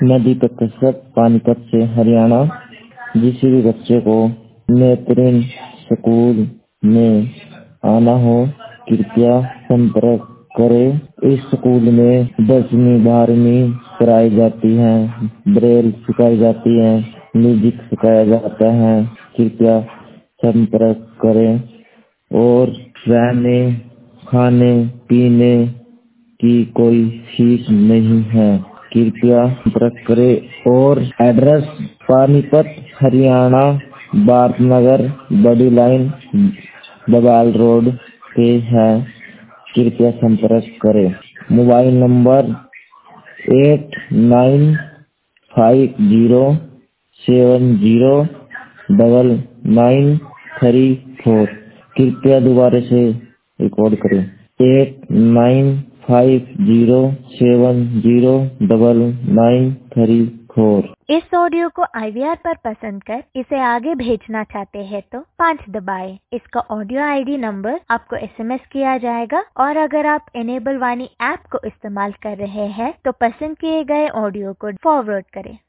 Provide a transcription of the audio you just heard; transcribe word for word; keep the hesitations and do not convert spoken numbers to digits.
नदी पर कसरत पानीपत से हरियाणा। जिस भी बच्चे को नेत्रहीन स्कूल में आना हो कृपया संपर्क करें। इस स्कूल में दसवीं बारहवीं कराई जाती है, ब्रेल सिखाई जाती है, म्यूजिक सिखाया जाता है। कृपया संपर्क करें। और रहने खाने पीने की कोई फीस नहीं है, कृपया संपर्क करें। और एड्रेस पानीपत हरियाणा, भारतनगर बड़ी लाइन बबाल रोड पे है, कृपया संपर्क करें। Mobile number eight nine five zero seven zero double nine three four. कृपया दोबारा से रिकॉर्ड करें। Eight nine five zero seven zero double nine three four. इस ऑडियो को आई वी आर पर पसंद कर इसे आगे भेजना चाहते हैं तो पाँच दबाएं। इसका ऑडियो आई डी नंबर आपको एस एम एस किया जाएगा। और अगर आप इनेबल वाणी ऐप को इस्तेमाल कर रहे हैं तो पसंद किए गए ऑडियो को फॉरवर्ड करें।